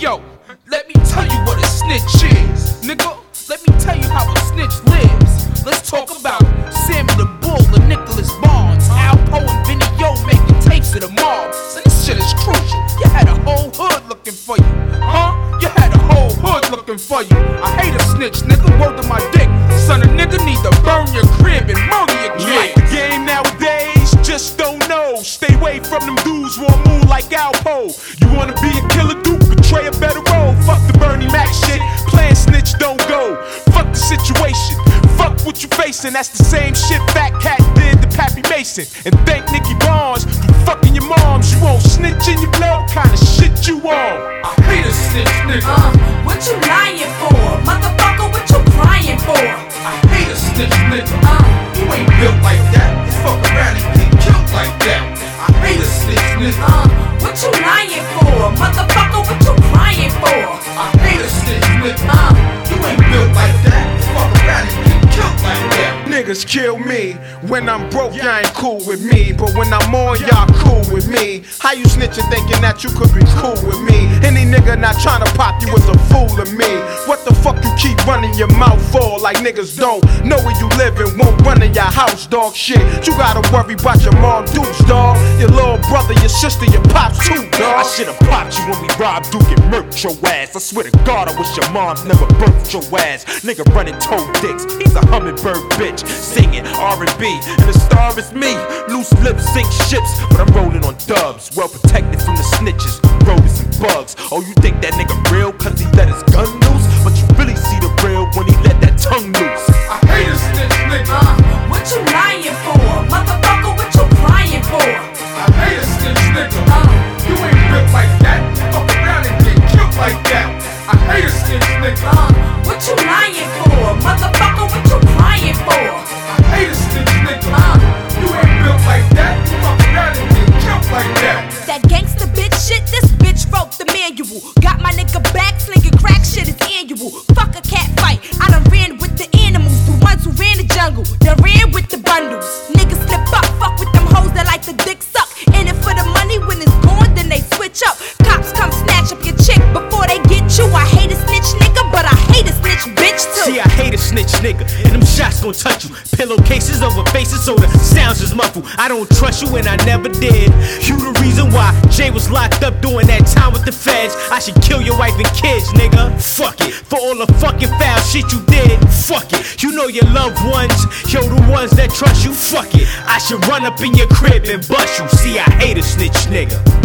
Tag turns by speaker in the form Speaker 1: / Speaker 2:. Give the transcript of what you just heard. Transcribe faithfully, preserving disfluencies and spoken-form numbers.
Speaker 1: Yo, let me tell you what a snitch is. Nigga, let me tell you how a snitch lives. Let's talk about Sammy the Bull and Nicholas Barnes, Alpo and Vinny Yo making tapes of the mob. So this shit is crucial. You had a whole hood looking for you, huh? You had a whole hood looking for you. I hate a snitch, nigga, word to my dick. Son, a nigga need to burn your crib and murder your kid.
Speaker 2: Yeah, the game nowadays, just don't know. Stay away from them dudes who move like Alpo. You wanna be a killer dude, betray a better role. Fuck the Bernie Mac shit, playing snitch don't go. Fuck the situation, fuck what you facing. That's the same shit Fat Cat did to Pappy Mason. And thank Nicky Barnes for fucking your moms. You won't snitch in your blood, kinda shit you on.
Speaker 1: I hate a snitch, nigga.
Speaker 3: Uh, what you lying for? Motherfucker, what you crying for?
Speaker 1: I hate a snitch, nigga.
Speaker 3: Uh,
Speaker 1: You ain't built like that. You fuck around and get killed like that. I hate a snitch, nigga.
Speaker 3: uh, what you lying for? Motherfucker, what you crying for?
Speaker 1: I hate a snitch, nigga.
Speaker 3: Uh,
Speaker 1: You ain't built like that. You fuck around and get killed like that.
Speaker 2: Niggas kill me. When I'm broke, y'all ain't cool with me. But when I'm on, y'all cool with me. How you snitching thinking that you could be cool with me? Any nigga not trying to pop you is a fool to me. What the fuck you keep running your mouth for? Like niggas don't know where you live and won't run in your house, dog. Shit, you gotta worry about your mom dudes, dog. Your little brother, your sister, your pops too, dog.
Speaker 4: I should've popped you when we robbed Duke and murked your ass. I swear to God, I wish your mom never birthed your ass. Nigga running toe dicks, he's a hummingbird bitch. Singing R and B, and the star is me. Loose lips sink ships, but I'm rolling on dubs. Well protected from the snitches, rodents and bugs. Oh, you think that nigga real cause he let his gun loose? But you really see the real when he let that tongue loose.
Speaker 1: I hate a snitch, nigga.
Speaker 3: uh, what you lying for? Motherfucker, what you crying for?
Speaker 1: I hate a snitch, nigga.
Speaker 3: Uh,
Speaker 1: You ain't built like that. You fuck around and get killed like that. I hate a snitch, nigga.
Speaker 3: uh, what you lying for? Motherfucker, what you crying for?
Speaker 1: I hate a snitch, nigga.
Speaker 3: Uh,
Speaker 1: You ain't built like that. You fuck around and get killed like that.
Speaker 3: That gangsta bitch shit, this bitch wrote the manual. Got my nigga back, slinging crack shit is annual. Fuck a cat fight, I done ran with the animals. The ones who ran the jungle, done ran with the bundles. Niggas slip up, fuck with them hoes that like the dick suck. In it for the money, when it's gone, then they switch up. Cops come snatch up your chick before they get you. I hate a snitch nigga, but I hate a snitch bitch too.
Speaker 4: See, I hate a snitch nigga, and them shots gon' touch you. Pillowcases over faces so the sounds is muffled. I don't trust you and I never did. You the reason why Jay was locked up during that time with the feds. I should kill your wife and kids, nigga. Fuck it, for all the fucking foul shit you did. Fuck it, you know your loved ones, yo, the ones that trust you. Fuck it, I should run up in your crib and bust you. See, I hate a snitch nigga.